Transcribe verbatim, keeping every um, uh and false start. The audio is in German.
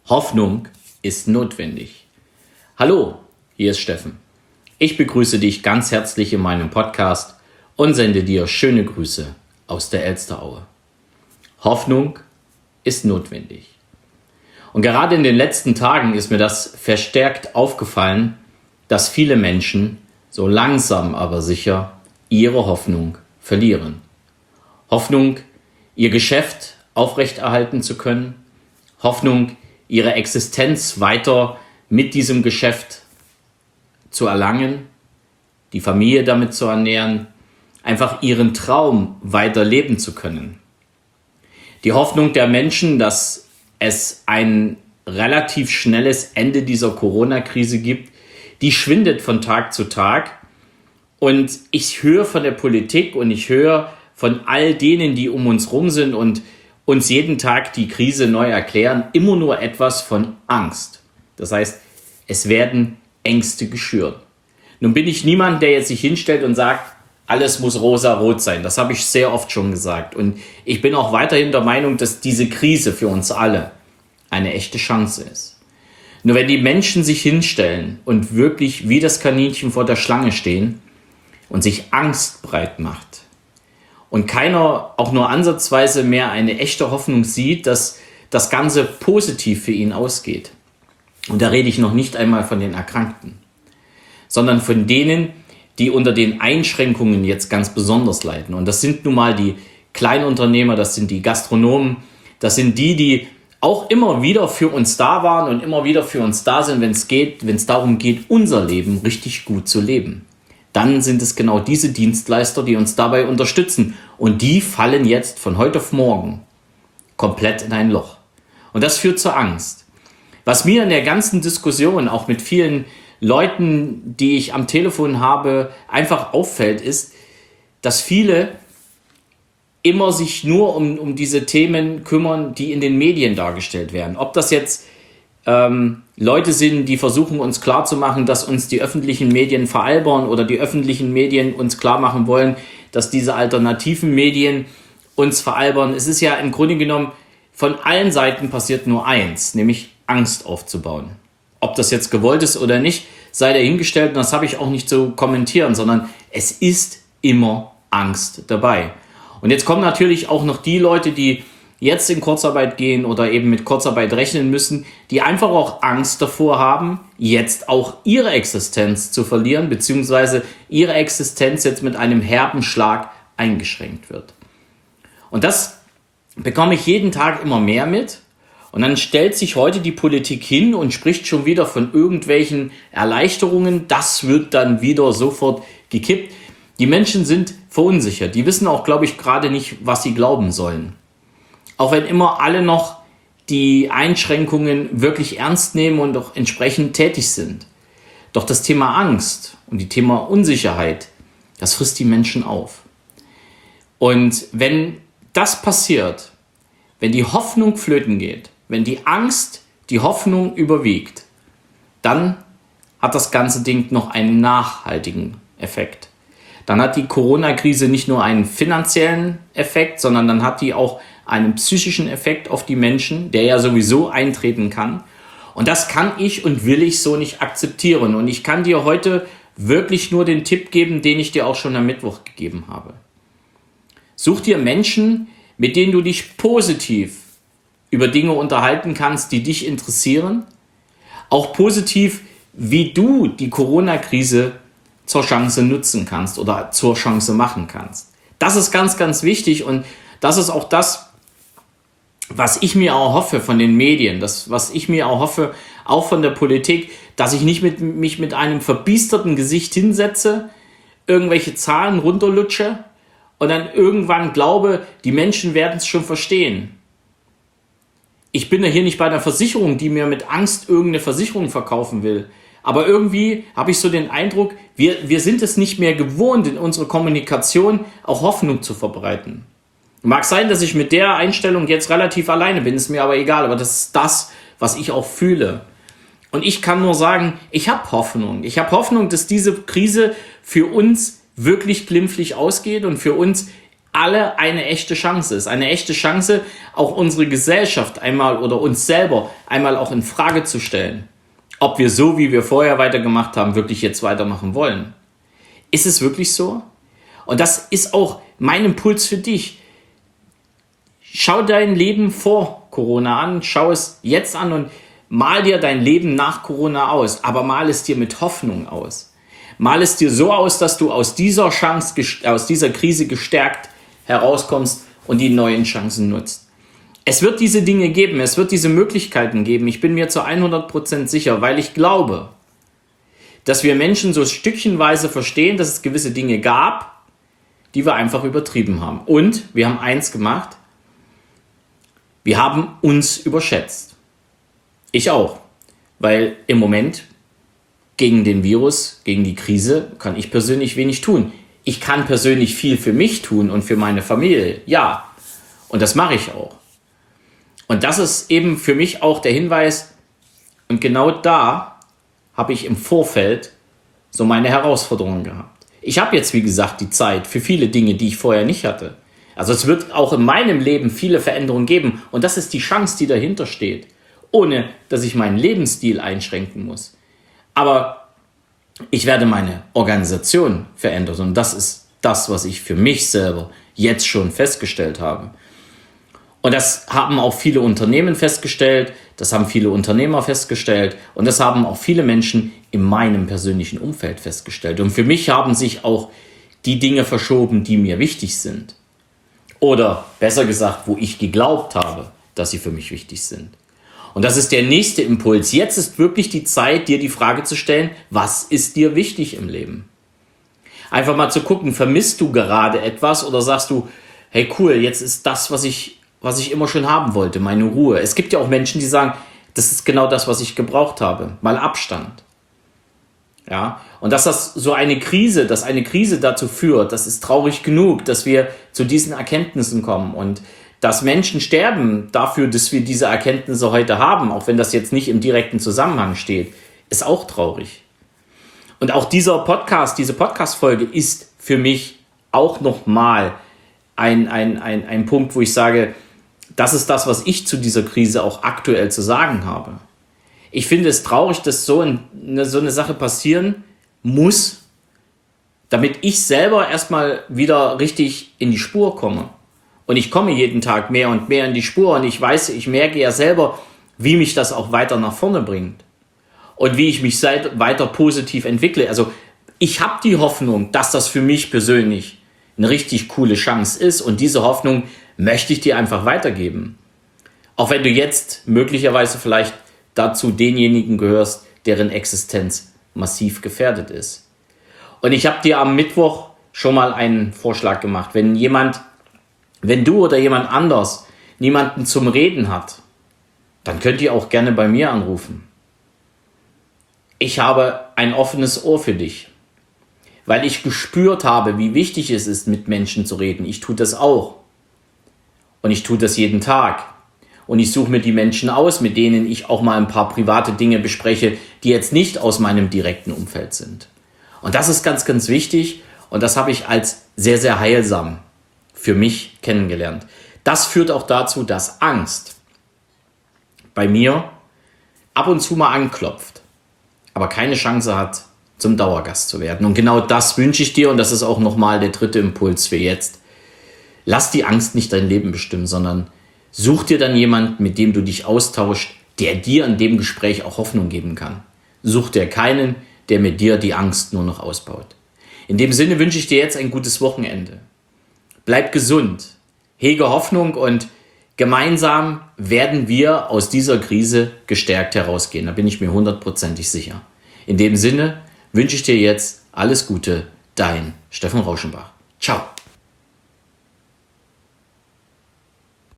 Hoffnung ist notwendig. Hallo, hier ist Steffen. Ich begrüße dich ganz herzlich in meinem Podcast und sende dir schöne Grüße aus der Elsteraue. Hoffnung ist notwendig. Und gerade in den letzten Tagen ist mir das verstärkt aufgefallen, dass viele Menschen so langsam aber sicher ihre Hoffnung verlieren. Hoffnung, ihr Geschäft aufrechterhalten zu können. Hoffnung, ihre Existenz weiter mit diesem Geschäft zu erlangen, die Familie damit zu ernähren, einfach ihren Traum weiter leben zu können. Die Hoffnung der Menschen, dass es ein relativ schnelles Ende dieser Corona-Krise gibt, die schwindet von Tag zu Tag. Und ich höre von der Politik und ich höre von all denen, die um uns rum sind und uns jeden Tag die Krise neu erklären, immer nur etwas von Angst. Das heißt, es werden Ängste geschürt. Nun bin ich niemand, der jetzt sich hinstellt und sagt, alles muss rosa-rot sein. Das habe ich sehr oft schon gesagt. Und ich bin auch weiterhin der Meinung, dass diese Krise für uns alle eine echte Chance ist. Nur wenn die Menschen sich hinstellen und wirklich wie das Kaninchen vor der Schlange stehen und sich Angst breit macht, und keiner auch nur ansatzweise mehr eine echte Hoffnung sieht, dass das Ganze positiv für ihn ausgeht. Und da rede ich noch nicht einmal von den Erkrankten, sondern von denen, die unter den Einschränkungen jetzt ganz besonders leiden. Und das sind nun mal die Kleinunternehmer, das sind die Gastronomen, das sind die, die auch immer wieder für uns da waren und immer wieder für uns da sind, wenn es geht, wenn es darum geht, unser Leben richtig gut zu leben. Dann sind es genau diese Dienstleister, die uns dabei unterstützen. Und die fallen jetzt von heute auf morgen komplett in ein Loch. Und das führt zur Angst. Was mir in der ganzen Diskussion, auch mit vielen Leuten, die ich am Telefon habe, einfach auffällt, ist, dass viele immer sich nur um, um diese Themen kümmern, die in den Medien dargestellt werden. Ob das jetzt ähm, Leute sind, die versuchen, uns klarzumachen, dass uns die öffentlichen Medien veralbern oder die öffentlichen Medien uns klar machen wollen, dass diese alternativen Medien uns veralbern. Es ist ja im Grunde genommen, von allen Seiten passiert nur eins, nämlich Angst aufzubauen. Ob das jetzt gewollt ist oder nicht, sei dahingestellt, und das habe ich auch nicht zu kommentieren, sondern es ist immer Angst dabei. Und jetzt kommen natürlich auch noch die Leute, die jetzt in Kurzarbeit gehen oder eben mit Kurzarbeit rechnen müssen, die einfach auch Angst davor haben, jetzt auch ihre Existenz zu verlieren, beziehungsweise ihre Existenz jetzt mit einem herben Schlag eingeschränkt wird. Und das bekomme ich jeden Tag immer mehr mit. Und dann stellt sich heute die Politik hin und spricht schon wieder von irgendwelchen Erleichterungen. Das wird dann wieder sofort gekippt. Die Menschen sind verunsichert. Die wissen auch, glaube ich, gerade nicht, was sie glauben sollen. Auch wenn immer alle noch die Einschränkungen wirklich ernst nehmen und auch entsprechend tätig sind. Doch das Thema Angst und die Thema Unsicherheit, das frisst die Menschen auf. Und wenn das passiert, wenn die Hoffnung flöten geht, wenn die Angst die Hoffnung überwiegt, dann hat das ganze Ding noch einen nachhaltigen Effekt. Dann hat die Corona-Krise nicht nur einen finanziellen Effekt, sondern dann hat die auch einen psychischen Effekt auf die Menschen, der ja sowieso eintreten kann. Und das kann ich und will ich so nicht akzeptieren. Und ich kann dir heute wirklich nur den Tipp geben, den ich dir auch schon am Mittwoch gegeben habe. Such dir Menschen, mit denen du dich positiv über Dinge unterhalten kannst, die dich interessieren. Auch positiv, wie du die Corona-Krise zur Chance nutzen kannst oder zur Chance machen kannst. Das ist ganz, ganz wichtig, und das ist auch das, was ich mir auch hoffe von den Medien, das, was ich mir auch hoffe, auch von der Politik, dass ich nicht mit, mich mit einem verbiesterten Gesicht hinsetze, irgendwelche Zahlen runterlutsche und dann irgendwann glaube, die Menschen werden es schon verstehen. Ich bin ja hier nicht bei einer Versicherung, die mir mit Angst irgendeine Versicherung verkaufen will. Aber irgendwie habe ich so den Eindruck, wir, wir sind es nicht mehr gewohnt, in unserer Kommunikation auch Hoffnung zu verbreiten. Mag sein, dass ich mit der Einstellung jetzt relativ alleine bin, ist mir aber egal. Aber das ist das, was ich auch fühle. Und ich kann nur sagen, ich habe Hoffnung. Ich habe Hoffnung, dass diese Krise für uns wirklich glimpflich ausgeht und für uns alle eine echte Chance ist. Eine echte Chance, auch unsere Gesellschaft einmal oder uns selber einmal auch in Frage zu stellen. Ob wir so, wie wir vorher weitergemacht haben, wirklich jetzt weitermachen wollen. Ist es wirklich so? Und das ist auch mein Impuls für dich. Schau dein Leben vor Corona an, schau es jetzt an und mal dir dein Leben nach Corona aus, aber mal es dir mit Hoffnung aus. Mal es dir so aus, dass du aus dieser Chance, aus dieser Krise gestärkt herauskommst und die neuen Chancen nutzt. Es wird diese Dinge geben, es wird diese Möglichkeiten geben. Ich bin mir zu hundert Prozent sicher, weil ich glaube, dass wir Menschen so stückchenweise verstehen, dass es gewisse Dinge gab, die wir einfach übertrieben haben. Und wir haben eins gemacht, wir haben uns überschätzt. Ich auch, weil im Moment gegen den Virus, gegen die Krise kann ich persönlich wenig tun. Ich kann persönlich viel für mich tun und für meine Familie, ja. Und das mache ich auch. Und das ist eben für mich auch der Hinweis, und genau da habe ich im Vorfeld so meine Herausforderungen gehabt. Ich habe jetzt, wie gesagt, die Zeit für viele Dinge, die ich vorher nicht hatte. Also es wird auch in meinem Leben viele Veränderungen geben und das ist die Chance, die dahinter steht, ohne dass ich meinen Lebensstil einschränken muss. Aber ich werde meine Organisation verändern und das ist das, was ich für mich selber jetzt schon festgestellt habe. Und das haben auch viele Unternehmen festgestellt, das haben viele Unternehmer festgestellt und das haben auch viele Menschen in meinem persönlichen Umfeld festgestellt. Und für mich haben sich auch die Dinge verschoben, die mir wichtig sind. Oder besser gesagt, wo ich geglaubt habe, dass sie für mich wichtig sind. Und das ist der nächste Impuls. Jetzt ist wirklich die Zeit, dir die Frage zu stellen, was ist dir wichtig im Leben? Einfach mal zu gucken, vermisst du gerade etwas oder sagst du, hey cool, jetzt ist das, was ich, was ich immer schon haben wollte, meine Ruhe. Es gibt ja auch Menschen, die sagen, das ist genau das, was ich gebraucht habe, mal Abstand. Ja, und dass das so eine Krise, dass eine Krise dazu führt, das ist traurig genug, dass wir zu diesen Erkenntnissen kommen und dass Menschen sterben dafür, dass wir diese Erkenntnisse heute haben, auch wenn das jetzt nicht im direkten Zusammenhang steht, ist auch traurig. Und auch dieser Podcast, diese Podcast-Folge ist für mich auch nochmal ein, ein, ein, ein Punkt, wo ich sage, das ist das, was ich zu dieser Krise auch aktuell zu sagen habe. Ich finde es traurig, dass so eine, so eine Sache passieren muss, damit ich selber erstmal wieder richtig in die Spur komme. Und ich komme jeden Tag mehr und mehr in die Spur und ich weiß, ich merke ja selber, wie mich das auch weiter nach vorne bringt und wie ich mich seit, weiter positiv entwickle. Also ich habe die Hoffnung, dass das für mich persönlich eine richtig coole Chance ist und diese Hoffnung möchte ich dir einfach weitergeben. Auch wenn du jetzt möglicherweise vielleicht dazu denjenigen gehörst, deren Existenz massiv gefährdet ist. Und ich habe dir am Mittwoch schon mal einen Vorschlag gemacht. Wenn jemand, wenn du oder jemand anders niemanden zum Reden hat, dann könnt ihr auch gerne bei mir anrufen. Ich habe ein offenes Ohr für dich, weil ich gespürt habe, wie wichtig es ist, mit Menschen zu reden. Ich tue das auch. Und ich tue das jeden Tag. Und ich suche mir die Menschen aus, mit denen ich auch mal ein paar private Dinge bespreche, die jetzt nicht aus meinem direkten Umfeld sind. Und das ist ganz, ganz wichtig. Und das habe ich als sehr, sehr heilsam für mich kennengelernt. Das führt auch dazu, dass Angst bei mir ab und zu mal anklopft, aber keine Chance hat, zum Dauergast zu werden. Und genau das wünsche ich dir. Und das ist auch nochmal der dritte Impuls für jetzt. Lass die Angst nicht dein Leben bestimmen, sondern such dir dann jemanden, mit dem du dich austauscht, der dir in dem Gespräch auch Hoffnung geben kann. Such dir keinen, der mit dir die Angst nur noch ausbaut. In dem Sinne wünsche ich dir jetzt ein gutes Wochenende. Bleib gesund, hege Hoffnung und gemeinsam werden wir aus dieser Krise gestärkt herausgehen. Da bin ich mir hundertprozentig sicher. In dem Sinne wünsche ich dir jetzt alles Gute, dein Steffen Rauschenbach. Ciao.